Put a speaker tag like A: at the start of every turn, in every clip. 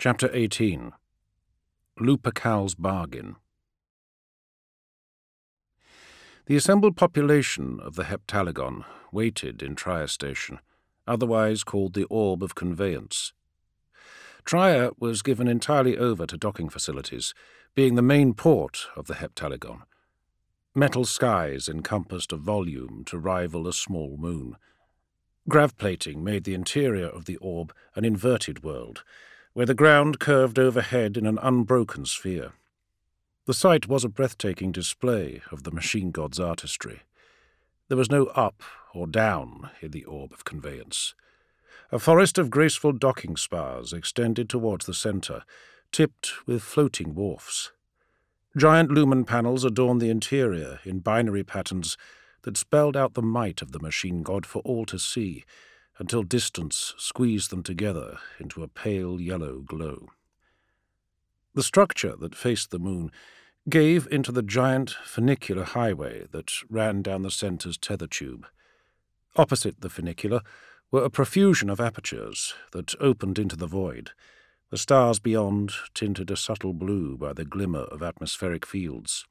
A: Chapter 18. Lupercal's Bargain. The assembled population of the Heptaligon waited in Trier Station, otherwise called the Orb of Conveyance. Trier was given entirely over to docking facilities, being the main port of the Heptaligon. Metal skies encompassed a volume to rival a small moon. Gravplating made the interior of the orb an inverted world, where the ground curved overhead in an unbroken sphere. The sight was a breathtaking display of the machine god's artistry. There was no up or down in the Orb of Conveyance. A forest of graceful docking spars extended towards the centre, tipped with floating wharfs. Giant lumen panels adorned the interior in binary patterns that spelled out the might of the machine god for all to see, until distance squeezed them together into a pale yellow glow. The structure that faced the moon gave into the giant funicular highway that ran down the centre's tether tube. Opposite the funicular were a profusion of apertures that opened into the void. The stars beyond tinted a subtle blue by the glimmer of atmospheric fields.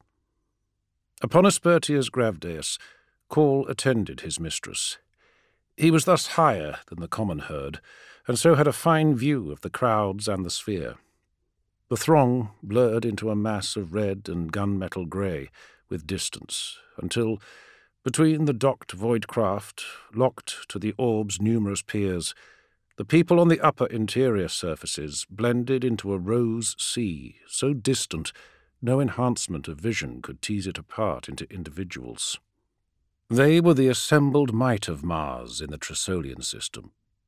A: Upon Aspertia's gravdeus, Call attended his mistress. He was thus higher than the common herd, and so had a fine view of the crowds and the sphere. The throng blurred into a mass of red and gunmetal grey with distance, until, between the docked void craft, locked to the orb's numerous piers, the people on the upper interior surfaces blended into a rose sea so distant no enhancement of vision could tease it apart into individuals. They were the assembled might of Mars in the Trisolian system.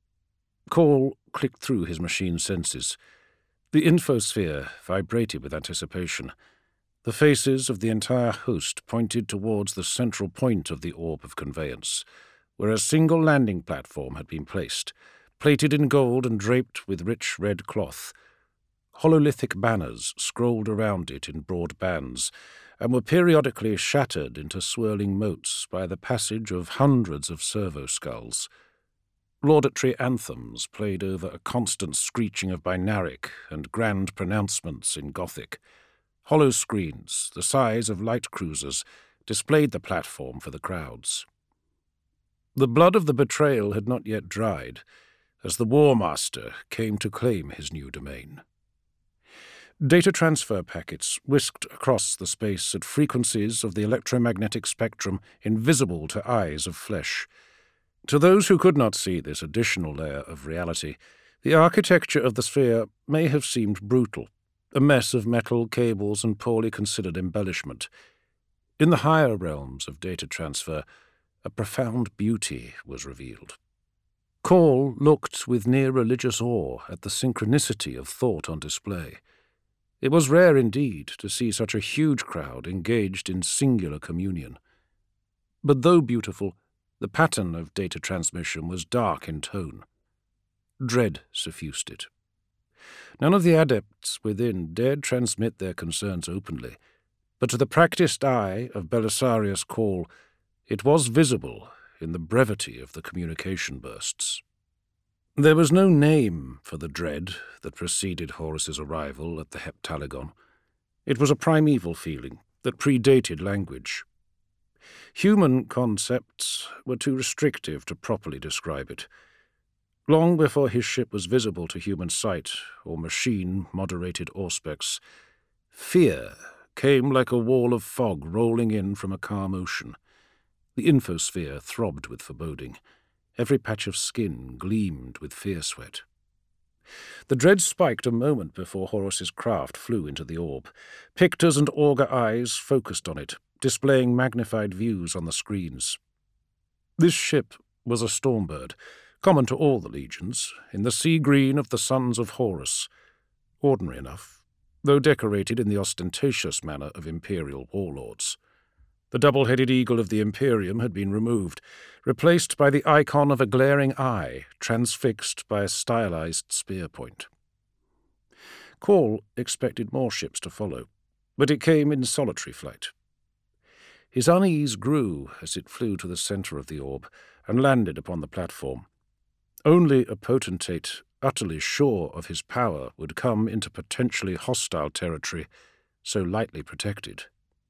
A: Call clicked through his machine senses. The infosphere vibrated with anticipation. The faces of the entire host pointed towards the central point of the Orb of Conveyance, where a single landing platform had been placed, plated in gold and draped with rich red cloth. Hololithic banners scrolled around it in broad bands, and were periodically shattered into swirling motes by the passage of hundreds of servo skulls. Laudatory anthems played over a constant screeching of binaric and grand pronouncements in Gothic. Hollow screens, the size of light cruisers, displayed the platform for the crowds. The blood of the betrayal had not yet dried, as the War Master came to claim his new domain. Data transfer packets whisked across the space at frequencies of the electromagnetic spectrum invisible to eyes of flesh. To those who could not see this additional layer of reality, the architecture of the sphere may have seemed brutal, a mess of metal, cables, and poorly considered embellishment. In the higher realms of data transfer, a profound beauty was revealed. Call looked with near religious awe at the synchronicity of thought on display. It was rare indeed to see such a huge crowd engaged in singular communion. But though beautiful, the pattern of data transmission was dark in tone. Dread suffused it. None of the adepts within dared transmit their concerns openly, but to the practiced eye of Belisarius Call, it was visible in the brevity of the communication bursts. There was no name for the dread that preceded Horus's arrival at the Heptaligon. It was a primeval feeling that predated language. Human concepts were too restrictive to properly describe it. Long before his ship was visible to human sight or machine-moderated auspex, fear came like a wall of fog rolling in from a calm ocean. The infosphere throbbed with foreboding. Every patch of skin gleamed with fear sweat. The dread spiked a moment before Horus's craft flew into the orb. Pictors and auger eyes focused on it, displaying magnified views on the screens. This ship was a Stormbird, common to all the legions, in the sea green of the Sons of Horus. Ordinary enough, though decorated in the ostentatious manner of imperial warlords. The double-headed eagle of the Imperium had been removed, replaced by the icon of a glaring eye, transfixed by a stylized spear point. Call expected more ships to follow, but it came in solitary flight. His unease grew as it flew to the centre of the orb and landed upon the platform. Only a potentate utterly sure of his power, would come into potentially hostile territory so lightly protected.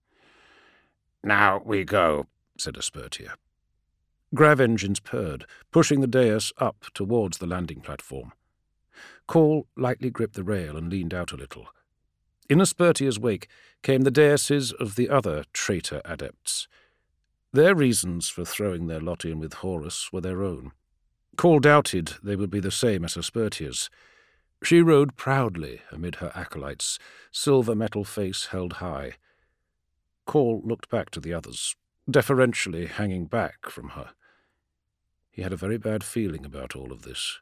A: "Now we go," said Aspertia. Grav engines purred, pushing the dais up towards the landing platform. Call lightly gripped the rail and leaned out a little. In Aspertia's wake came the daises of the other traitor adepts. Their reasons for throwing their lot in with Horus were their own. Call doubted they would be the same as Aspertia's. She rode proudly amid her acolytes, silver metal face held high. Call looked back to the others, deferentially hanging back from her. He had a very bad feeling about all of this.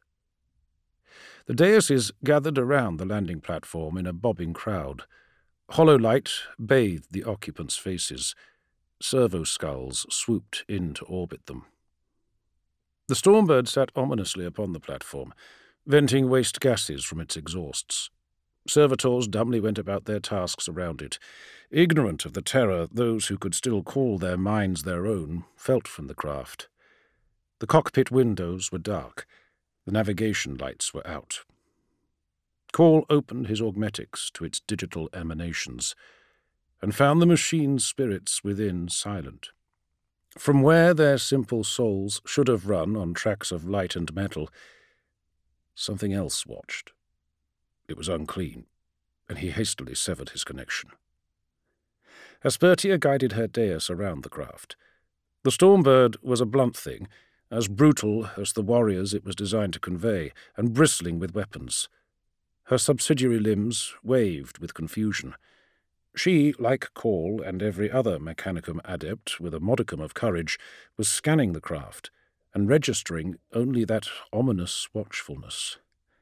A: The daises gathered around the landing platform in a bobbing crowd. Hollow light bathed the occupants' faces. Servo skulls swooped in to orbit them. The Stormbird sat ominously upon the platform, venting waste gases from its exhausts. Servitors dumbly went about their tasks around it, ignorant of the terror those who could still call their minds their own felt from the craft. The cockpit windows were dark. The navigation lights were out. Call opened his augmetics to its digital emanations and found the machine's spirits within silent. From where their simple souls should have run on tracks of light and metal, something else watched. It was unclean, and he hastily severed his connection. Aspertia guided her dais around the craft. The Stormbird was a blunt thing, as brutal as the warriors it was designed to convey, and bristling with weapons. Her subsidiary limbs waved with confusion. She, like Call and every other Mechanicum adept with a modicum of courage, was scanning the craft and registering only that ominous watchfulness.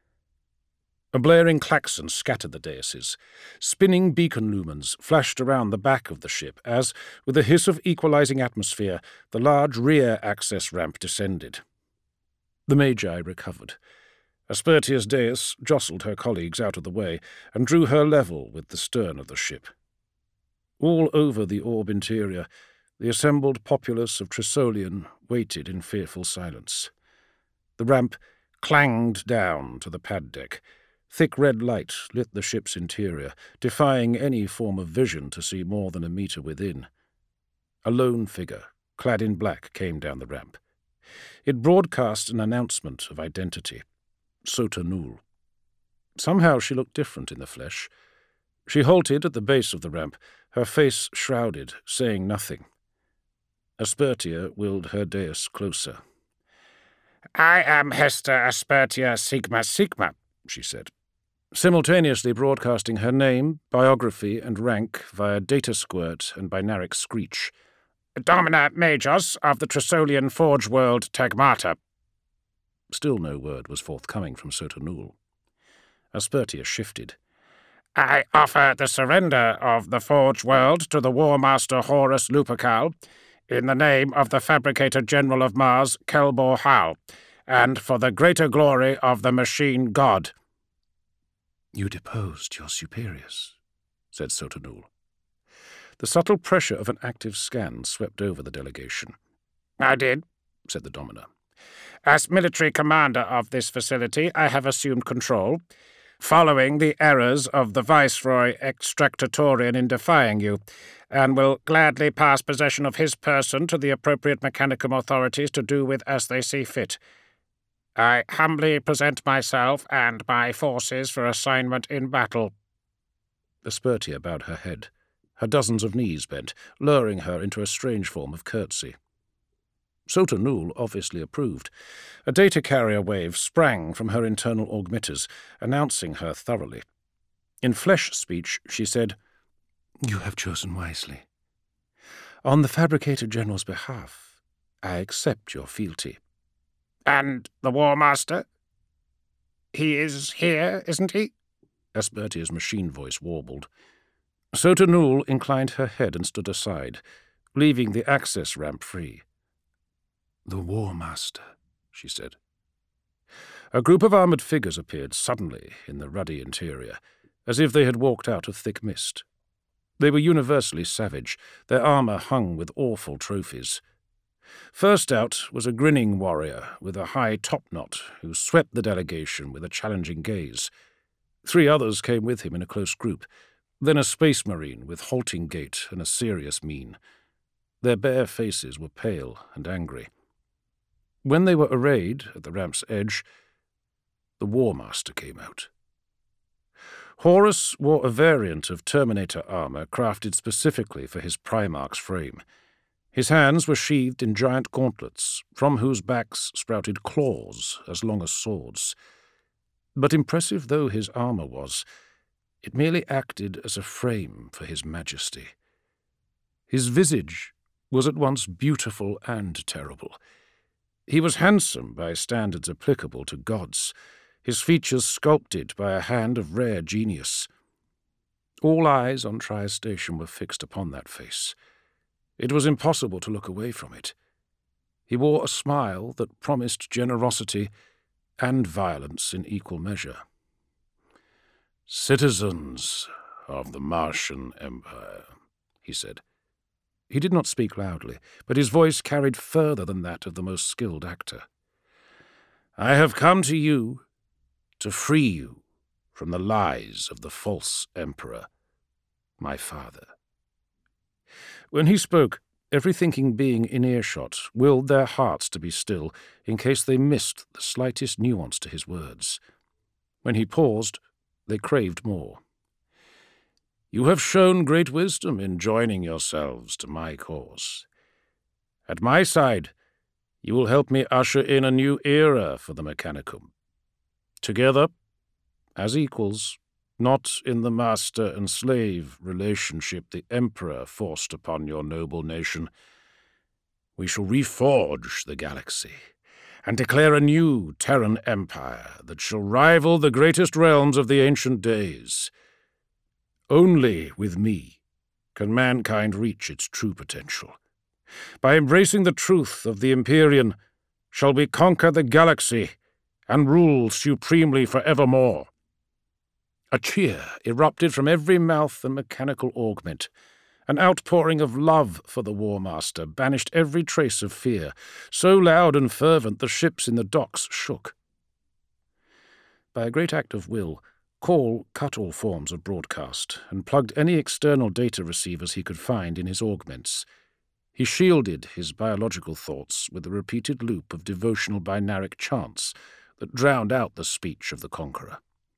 A: A blaring klaxon scattered the daises. Spinning beacon lumens flashed around the back of the ship as, with a hiss of equalizing atmosphere, the large rear access ramp descended. The Magi recovered. Aspertia's dais jostled her colleagues out of the way and drew her level with the stern of the ship. All over the orb interior, the assembled populace of Trisolian waited in fearful silence. The ramp clanged down to the pad deck. Thick red light lit the ship's interior, defying any form of vision to see more than a meter within. A lone figure, clad in black, came down the ramp. It broadcast an announcement of identity. Sota Nul. Somehow she looked different in the flesh. She halted at the base of the ramp, her face shrouded, saying nothing. Aspertia willed her dais closer. "I am Hester Aspertia Sigma Sigma," she said, simultaneously broadcasting her name, biography, and rank via data squirt and binaric screech. "Domina Majos of the Trisolian Forge World Tagmata." Still no word was forthcoming from Sota Nul. Aspertia shifted. "I offer the surrender of the Forge World to the War Master Horus Lupercal, in the name of the Fabricator General of Mars, Kelbor Hal, and for the greater glory of the Machine God." "You deposed your superiors," said Sota Nul. The subtle pressure of an active scan swept over the delegation. "I did," said the Domina. "As military commander of this facility, I have assumed control, following the errors of the Viceroy Extractatorian in defying you, and will gladly pass possession of his person to the appropriate Mechanicum authorities to do with as they see fit. I humbly present myself and my forces for assignment in battle." Aspertia bowed her head. Her dozens of knees bent, luring her into a strange form of curtsy. Sota Nul obviously approved. A data carrier wave sprang from her internal augmitters, announcing her thoroughly. In flesh speech, she said, "You have chosen wisely. On the Fabricator General's behalf, I accept your fealty." "And the War Master? He is here, isn't he?" Aspertia's machine voice warbled. Sota Nul inclined her head and stood aside, leaving the access ramp free. "The War Master," she said. A group of armoured figures appeared suddenly in the ruddy interior, as if they had walked out of thick mist. They were universally savage, their armour hung with awful trophies. First out was a grinning warrior with a high topknot who swept the delegation with a challenging gaze. 3 others came with him in a close group, then a space marine with halting gait and a serious mien. Their bare faces were pale and angry. When they were arrayed at the ramp's edge, the War Master came out. Horus wore a variant of Terminator armor crafted specifically for his Primarch's frame. His hands were sheathed in giant gauntlets, from whose backs sprouted claws as long as swords. But impressive though his armor was, it merely acted as a frame for his majesty. His visage was at once beautiful and terrible. He was handsome by standards applicable to gods, his features sculpted by a hand of rare genius. All eyes on Trias Station were fixed upon that face. It was impossible to look away from it. He wore a smile that promised generosity and violence in equal measure. "Citizens of the Martian Empire," he said. He did not speak loudly, but his voice carried further than that of the most skilled actor. "I have come to you to free you from the lies of the false emperor, my father." When he spoke, every thinking being in earshot willed their hearts to be still in case they missed the slightest nuance to his words. When he paused, they craved more. "You have shown great wisdom in joining yourselves to my cause. At my side, you will help me usher in a new era for the Mechanicum. Together, as equals, not in the master and slave relationship the Emperor forced upon your noble nation, we shall reforge the galaxy and declare a new Terran empire that shall rival the greatest realms of the ancient days. Only with me can mankind reach its true potential. By embracing the truth of the Empyrean, shall we conquer the galaxy and rule supremely forevermore." A cheer erupted from every mouth and mechanical augment. An outpouring of love for the War Master banished every trace of fear, so loud and fervent the ships in the docks shook. By a great act of will, Call cut all forms of broadcast and plugged any external data receivers he could find in his augments. He shielded his biological thoughts with a repeated loop of devotional binaric chants that drowned out the speech of the Conqueror.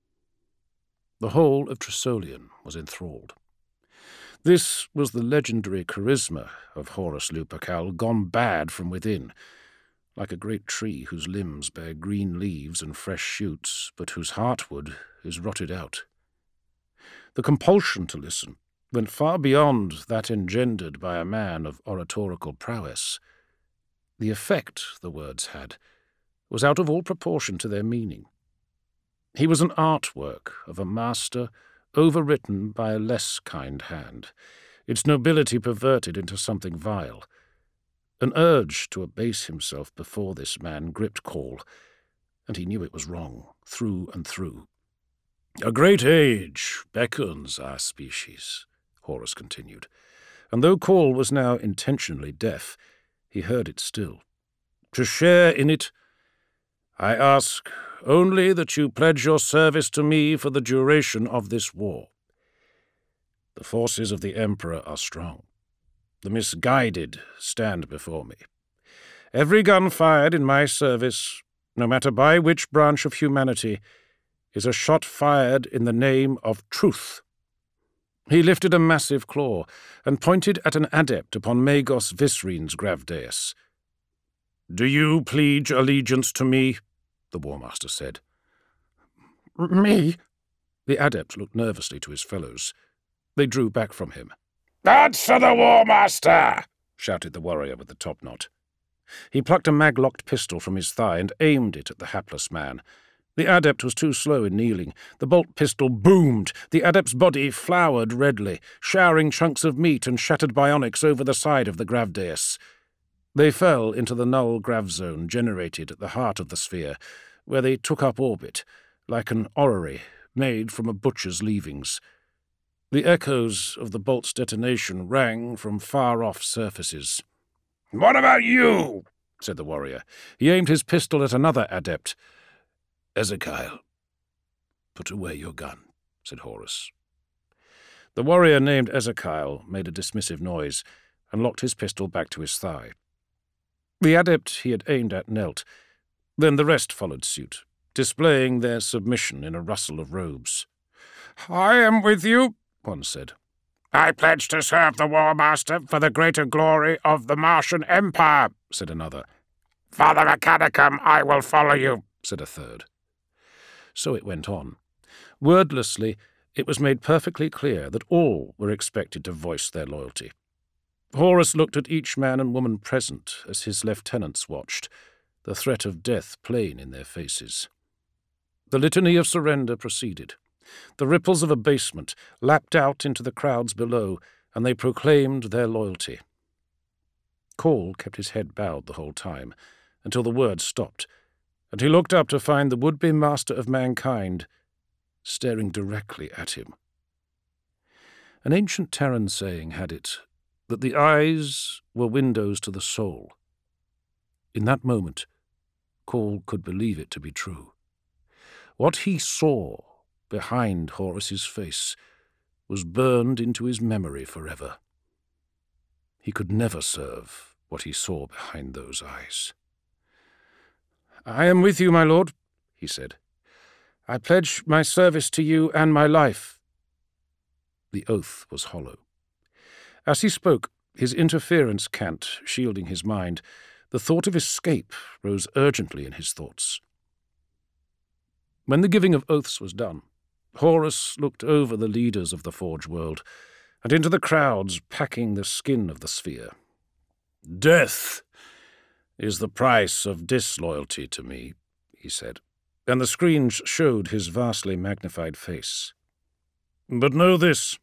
A: The whole of Trisolian was enthralled. This was the legendary charisma of Horus Lupercal gone bad from within, like a great tree whose limbs bear green leaves and fresh shoots, but whose heartwood is rotted out. The compulsion to listen went far beyond that engendered by a man of oratorical prowess. The effect the words had was out of all proportion to their meaning. He was an artwork of a master overwritten by a less kind hand, its nobility perverted into something vile. An urge to abase himself before this man gripped Call, and he knew it was wrong, through and through. "A great age beckons our species," Horus continued, and though Call was now intentionally deaf, he heard it still. "To share in it, I ask only that you pledge your service to me for the duration of this war. The forces of the Emperor are strong. The misguided stand before me. Every gun fired in my service, no matter by which branch of humanity, is a shot fired in the name of truth." He lifted a massive claw and pointed at an adept upon Magos Visrine's Gravdeus. "Do you pledge allegiance to me?" the War Master said. "Me?" The adept looked nervously to his fellows. They drew back from him. "Answer the War Master!" shouted the warrior with the topknot. He plucked a mag-locked pistol from his thigh and aimed it at the hapless man. The adept was too slow in kneeling. The bolt pistol boomed. The adept's body flowered redly, showering chunks of meat and shattered bionics over the side of the Gravdeus. They fell into the null grav zone generated at the heart of the sphere, where they took up orbit, like an orrery made from a butcher's leavings. The echoes of the bolt's detonation rang from far-off surfaces. "What about you?" said the warrior. He aimed his pistol at another adept. "Ezekiel, put away your gun," said Horus. The warrior named Ezekiel made a dismissive noise and locked his pistol back to his thigh. The adept he had aimed at knelt. Then the rest followed suit, displaying their submission in a rustle of robes. "I am with you," one said. "I pledge to serve the War Master for the greater glory of the Martian Empire," said another. "Father Mechanicum, I will follow you," said a third. So it went on. Wordlessly, it was made perfectly clear that all were expected to voice their loyalty. Horus looked at each man and woman present as his lieutenants watched, the threat of death plain in their faces. The litany of surrender proceeded. The ripples of abasement lapped out into the crowds below, and they proclaimed their loyalty. Call kept his head bowed the whole time, until the words stopped, and he looked up to find the would-be master of mankind staring directly at him. An ancient Terran saying had it that the eyes were windows to the soul. In that moment, Call could believe it to be true. What he saw behind Horus's face was burned into his memory forever. He could never serve what he saw behind those eyes. "I am with you, my lord," he said. "I pledge my service to you and my life." The oath was hollow. As he spoke, his interference cant shielding his mind, the thought of escape rose urgently in his thoughts. When the giving of oaths was done, Horus looked over the leaders of the Forge world and into the crowds packing the skin of the sphere. "Death is the price of disloyalty to me," he said, and the screens showed his vastly magnified face. "But know this.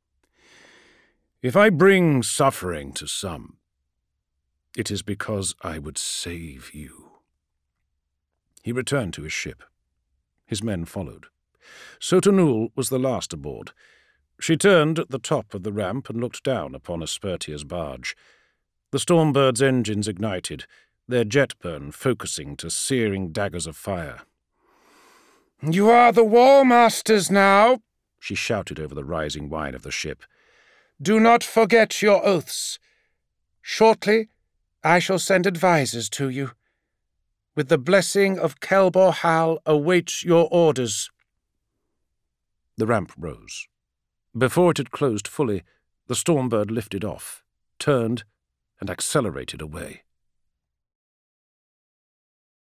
A: If I bring suffering to some, it is because I would save you." He returned to his ship. His men followed. Sotanul was the last aboard. She turned at the top of the ramp and looked down upon Aspertia's barge. The Stormbird's engines ignited, their jet burn focusing to searing daggers of fire. "You are the War Masters now," she shouted over the rising whine of the ship. "Do not forget your oaths. Shortly, I shall send advisers to you. With the blessing of Kelbor Hal, await your orders." The ramp rose. Before it had closed fully, the Stormbird lifted off, turned, and accelerated away.